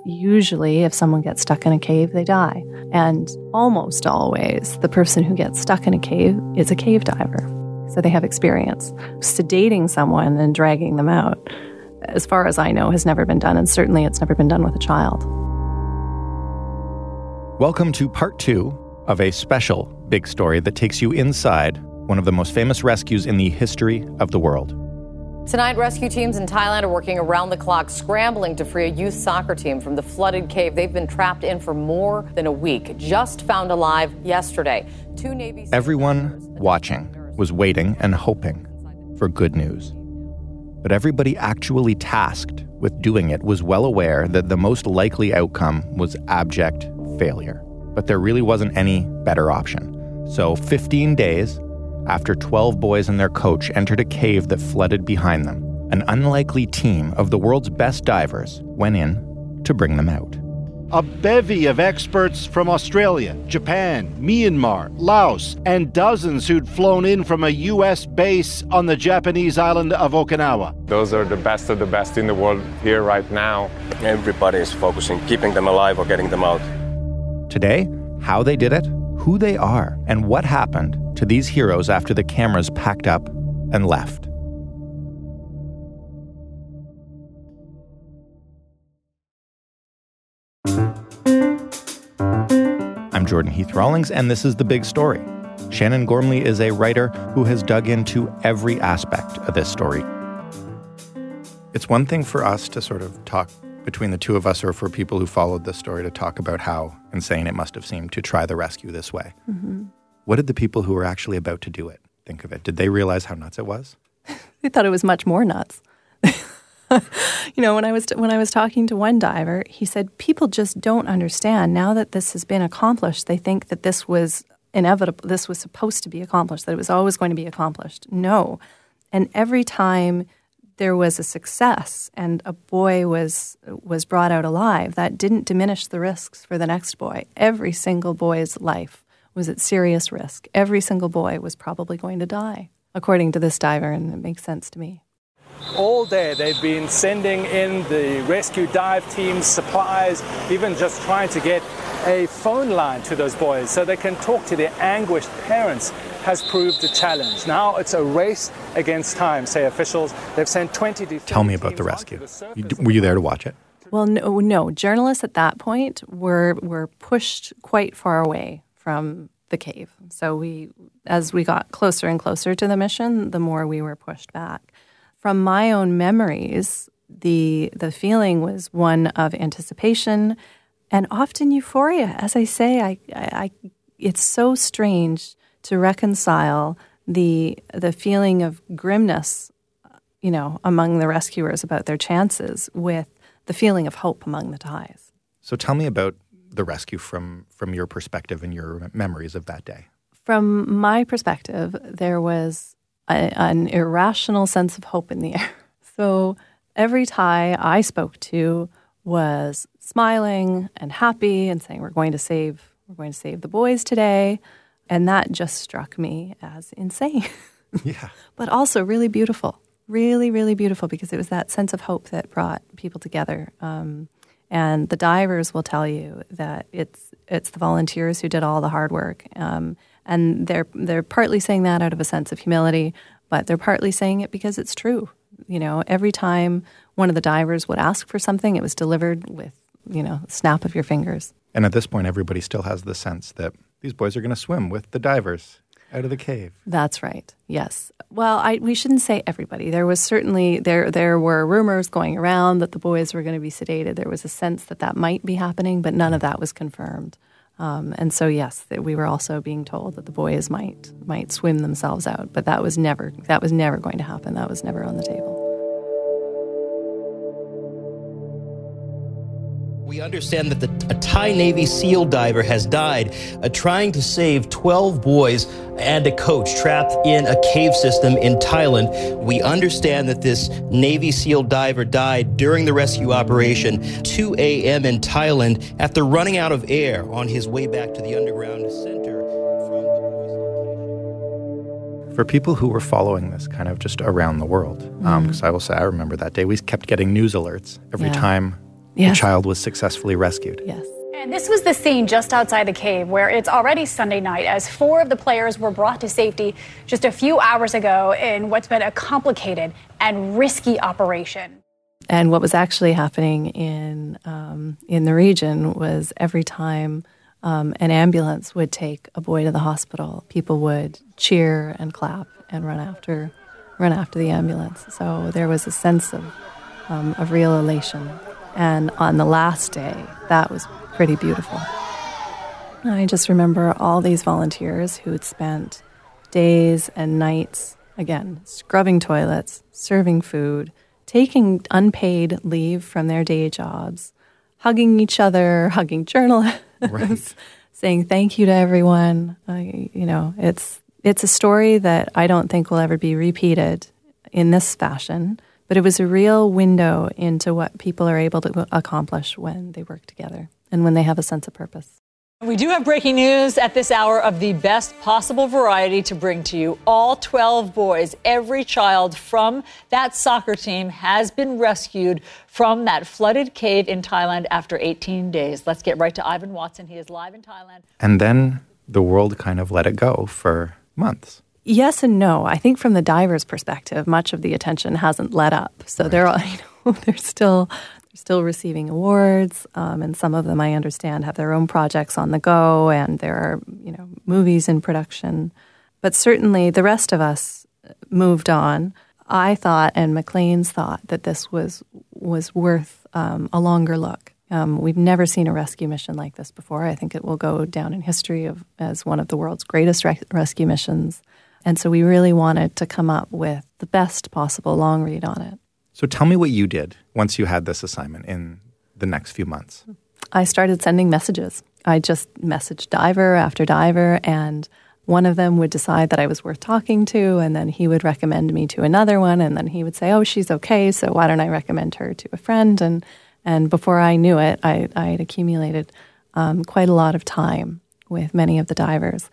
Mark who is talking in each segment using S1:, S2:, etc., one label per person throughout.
S1: usually if someone gets stuck in a cave, they die. And almost always, the person who gets stuck in a cave is a cave diver. So they have experience. Sedating someone and dragging them out, as far as I know, has never been done, and certainly it's never been done with a child.
S2: Welcome to part 2 of a special big story that takes you inside one of the most famous rescues in the history of the world.
S3: Tonight, rescue teams in Thailand are working around the clock, scrambling to free a youth soccer team from the flooded cave. They've been trapped in for more than a week, just found alive yesterday. 2 Navy...
S2: Everyone watching was waiting and hoping for good news. But everybody actually tasked with doing it was well aware that the most likely outcome was abject failure. But there really wasn't any better option. So 15 days after 12 boys and their coach entered a cave that flooded behind them, an unlikely team of the world's best divers went in to bring them out.
S4: A bevy of experts from Australia, Japan, Myanmar, Laos, and dozens who'd flown in from a U.S. base on the Japanese island of Okinawa.
S5: Those are the best of the best in the world here right now.
S6: Everybody is focusing, keeping them alive or getting them out.
S2: Today, how they did it, who they are, and what happened to these heroes after the cameras packed up and left. I'm Jordan Heath Rawlings, and this is The Big Story. Shannon Gormley is a writer who has dug into every aspect of this story. It's one thing for us to sort of talk between the two of us, or for people who followed this story, to talk about how insane it must have seemed to try the rescue this way. Mm-hmm. What did the people who were actually about to do it think of it? Did they realize how nuts it was?
S1: They thought it was much more nuts. When I was talking to one diver, he said, people just don't understand. Now that this has been accomplished, they think that this was inevitable. This was supposed to be accomplished, that it was always going to be accomplished. No. And every time there was a success and a boy was brought out alive, that didn't diminish the risks for the next boy. Every single boy's life was at serious risk. Every single boy was probably going to die, according to this diver, and it makes sense to me.
S7: All day they've been sending in the rescue dive teams, supplies, even just trying to get a phone line to those boys so they can talk to their anguished parents has proved a challenge. Now it's a race against time, say officials. They've sent 20
S2: Tell me about the rescue. Were you there to watch it?
S1: Well, no. Journalists at that point were pushed quite far away from the cave. So as we got closer and closer to the mission, the more we were pushed back. From my own memories, the feeling was one of anticipation and often euphoria. As I say, I it's so strange to reconcile the feeling of grimness, among the rescuers about their chances with the feeling of hope among the Thais.
S2: So tell me about the rescue from your perspective and your memories of that day.
S1: From my perspective, there was an irrational sense of hope in the air. So every Thai I spoke to was smiling and happy and saying, we're going to save the boys today. And that just struck me as insane.
S2: Yeah.
S1: But also really beautiful. Really, really beautiful, because it was that sense of hope that brought people together. And the divers will tell you that it's the volunteers who did all the hard work. And they're partly saying that out of a sense of humility, but they're partly saying it because it's true. Every time one of the divers would ask for something, it was delivered with, snap of your fingers.
S2: And at this point, everybody still has the sense that these boys are going to swim with the divers out of the cave.
S1: That's right. Yes. Well, we shouldn't say everybody. There was certainly there were rumors going around that the boys were going to be sedated. There was a sense that might be happening, but none of that was confirmed. And so, yes, we were also being told that the boys might swim themselves out, but that was never going to happen. That was never on the table.
S8: We understand that a Thai Navy SEAL diver has died trying to save 12 boys and a coach trapped in a cave system in Thailand. We understand that this Navy SEAL diver died during the rescue operation, 2 a.m. in Thailand, after running out of air on his way back to the underground center.
S2: For people who were following this kind of just around the world, because I will say I remember that day, we kept getting news alerts every time
S1: Yes.
S2: The child was successfully rescued.
S1: Yes.
S9: And this was the scene just outside the cave where it's already Sunday night as 4 of the players were brought to safety just a few hours ago in what's been a complicated and risky operation.
S1: And what was actually happening in the region was every time an ambulance would take a boy to the hospital, people would cheer and clap and run after the ambulance. So there was a sense of real elation. And on the last day, that was pretty beautiful. I just remember all these volunteers who had spent days and nights, again, scrubbing toilets, serving food, taking unpaid leave from their day jobs, hugging each other, hugging journalists, right. Saying thank you to everyone. It's a story that I don't think will ever be repeated in this fashion, but it was a real window into what people are able to accomplish when they work together and when they have a sense of purpose.
S10: We do have breaking news at this hour of the best possible variety to bring to you. All 12 boys, every child from that soccer team has been rescued from that flooded cave in Thailand after 18 days. Let's get right to Ivan Watson. He is live in Thailand.
S2: And then the world kind of let it go for months.
S1: Yes and no. I think from the divers' perspective, much of the attention hasn't let up. So right. they're still receiving awards, and some of them, I understand, have their own projects on the go, and there are, movies in production. But certainly the rest of us moved on. I thought, and Maclean's thought, that this was worth a longer look. We've never seen a rescue mission like this before. I think it will go down in history as one of the world's greatest rescue missions. And so we really wanted to come up with the best possible long read on it.
S2: So tell me what you did once you had this assignment in the next few months.
S1: I started sending messages. I just messaged diver after diver, and one of them would decide that I was worth talking to, and then he would recommend me to another one, and then he would say, oh, she's okay, so why don't I recommend her to a friend? And before I knew it, I had accumulated quite a lot of time with many of the divers.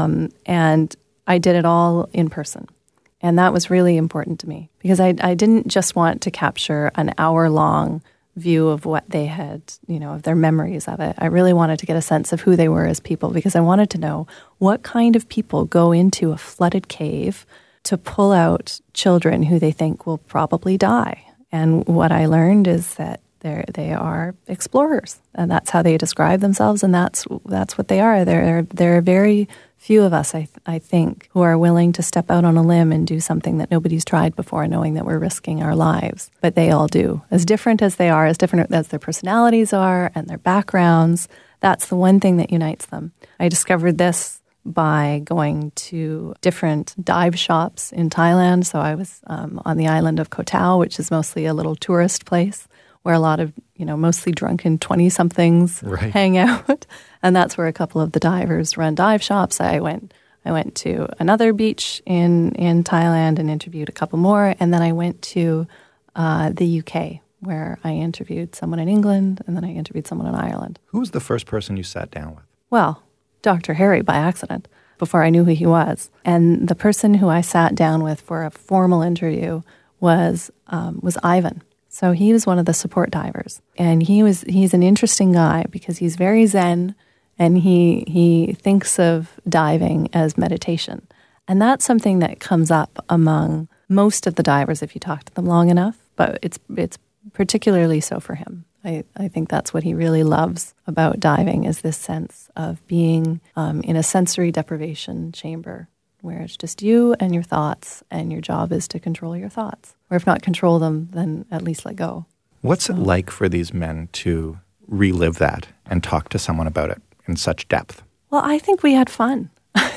S1: And I did it all in person. And that was really important to me because I didn't just want to capture an hour-long view of what they had, of their memories of it. I really wanted to get a sense of who they were as people because I wanted to know what kind of people go into a flooded cave to pull out children who they think will probably die. And what I learned is that they are explorers, and that's how they describe themselves, and that's what they are. There are very few of us, I think, who are willing to step out on a limb and do something that nobody's tried before, knowing that we're risking our lives. But they all do. As different as they are, as different as their personalities are and their backgrounds, that's the one thing that unites them. I discovered this by going to different dive shops in Thailand. So I was on the island of Koh Tao, which is mostly a little tourist place where a lot of, mostly drunken 20-somethings
S2: right.
S1: hang out. And that's where a couple of the divers run dive shops. I went to another beach in Thailand and interviewed a couple more. And then I went to the UK, where I interviewed someone in England, and then I interviewed someone in Ireland.
S2: Who was the first person you sat down with?
S1: Well, Dr. Harry by accident, before I knew who he was. And the person who I sat down with for a formal interview was Ivan. So he was one of the support divers. And he's an interesting guy because he's very zen, and he thinks of diving as meditation. And that's something that comes up among most of the divers if you talk to them long enough, but it's particularly so for him. I think that's what he really loves about diving is this sense of being in a sensory deprivation chamber where it's just you and your thoughts, and your job is to control your thoughts. Or if not control them, then at least let go.
S2: What's it like for these men to relive that and talk to someone about it in such depth?
S1: Well, I think we had fun.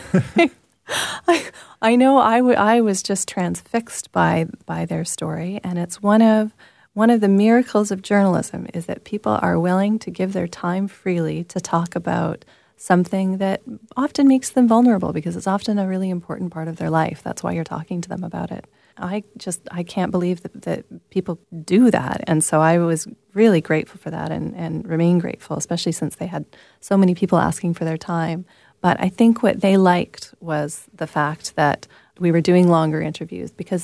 S1: I know I was just transfixed by their story, and it's one of the miracles of journalism is that people are willing to give their time freely to talk about something that often makes them vulnerable because it's often a really important part of their life. That's why you're talking to them about it. I can't believe that people do that. And so I was really grateful for that and remain grateful, especially since they had so many people asking for their time. But I think what they liked was the fact that we were doing longer interviews because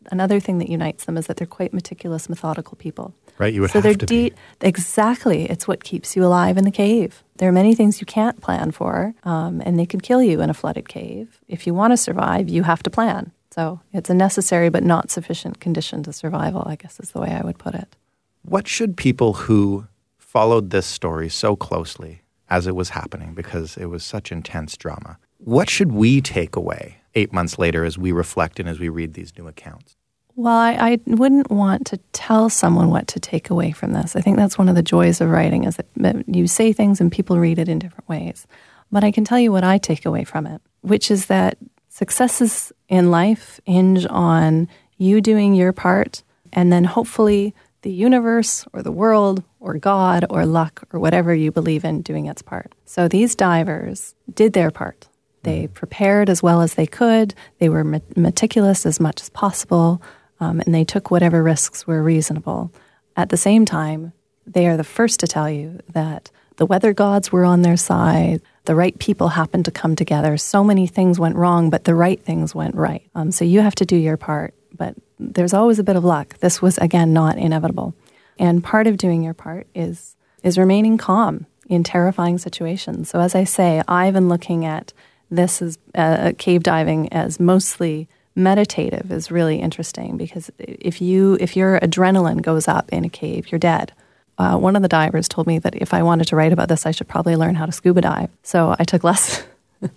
S1: another thing that unites them is that they're quite meticulous, methodical people.
S2: Right, you would
S1: so
S2: have to be.
S1: Exactly. It's what keeps you alive in the cave. There are many things you can't plan for, and they could kill you in a flooded cave. If you want to survive, you have to plan. So it's a necessary but not sufficient condition to survival, I guess is the way I would put it.
S2: What should people who followed this story so closely as it was happening, because it was such intense drama, what should we take away 8 months later as we reflect and as we read these new accounts?
S1: Well, I wouldn't want to tell someone what to take away from this. I think that's one of the joys of writing, is that you say things and people read it in different ways. But I can tell you what I take away from it, which is that successes in life hinge on you doing your part, and then hopefully the universe or the world or God or luck or whatever you believe in doing its part. So these divers did their part. They prepared as well as they could. They were meticulous as much as possible. And they took whatever risks were reasonable. At the same time, they are the first to tell you that the weather gods were on their side. The right people happened to come together. So many things went wrong, but the right things went right. So you have to do your part. But there's always a bit of luck. This was, again, not inevitable. And part of doing your part is remaining calm in terrifying situations. So as I say, I've been looking at this as cave diving as mostly meditative is really interesting, because if your adrenaline goes up in a cave, you're dead. One of the divers told me that if I wanted to write about this, I should probably learn how to scuba dive. So I took lessons.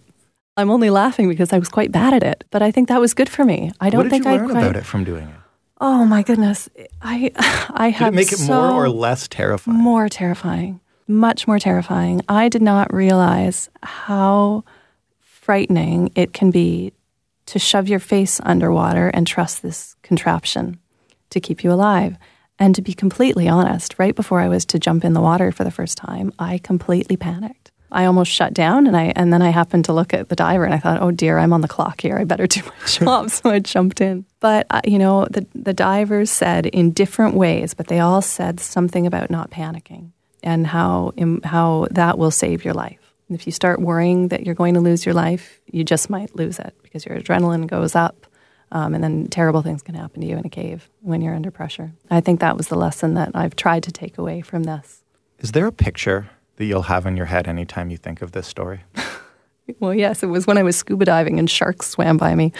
S1: I'm only laughing because I was quite bad at it, but I think that was good for me. I don't think I
S2: learn about it from doing it?
S1: Oh my goodness, I have.
S2: Did it make it more or less terrifying?
S1: More terrifying, much more terrifying. I did not realize how frightening it can be to shove your face underwater and trust this contraption to keep you alive. And to be completely honest, right before I was to jump in the water for the first time, I completely panicked. I almost shut down, and then I happened to look at the diver, and I thought, oh dear, I'm on the clock here. I better do my job. So I jumped in. But, the divers said in different ways, but they all said something about not panicking and how that will save your life. If you start worrying that you're going to lose your life, you just might lose it because your adrenaline goes up, and then terrible things can happen to you in a cave when you're under pressure. I think that was the lesson that I've tried to take away from this.
S2: Is there a picture that you'll have in your head anytime you think of this story?
S1: Well, yes, it was when I was scuba diving and sharks swam by me.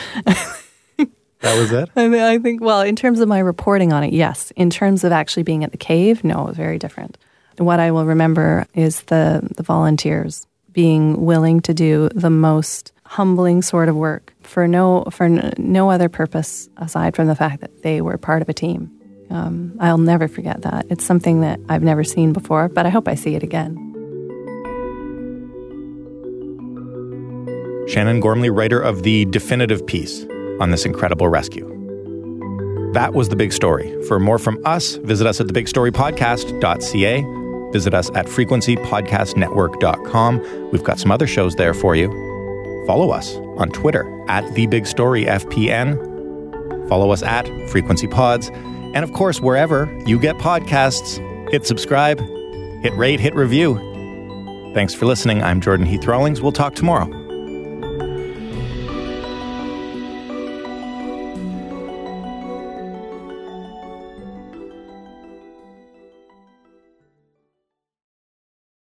S2: That was it?
S1: I think, well, in terms of my reporting on it, yes. In terms of actually being at the cave, no, it was very different. What I will remember is the volunteers being willing to do the most humbling sort of work for no other purpose aside from the fact that they were part of a team. I'll never forget that. It's something that I've never seen before, but I hope I see it again.
S2: Shannon Gormley, writer of the definitive piece on this incredible rescue. That was The Big Story. For more from us, visit us at thebigstorypodcast.ca. Visit us at frequencypodcastnetwork.com. We've got some other shows there for you. Follow us on Twitter at TheBigStoryFPN. Follow us at FrequencyPods. And of course, wherever you get podcasts, hit subscribe, hit rate, hit review. Thanks for listening. I'm Jordan Heath Rawlings. We'll talk tomorrow.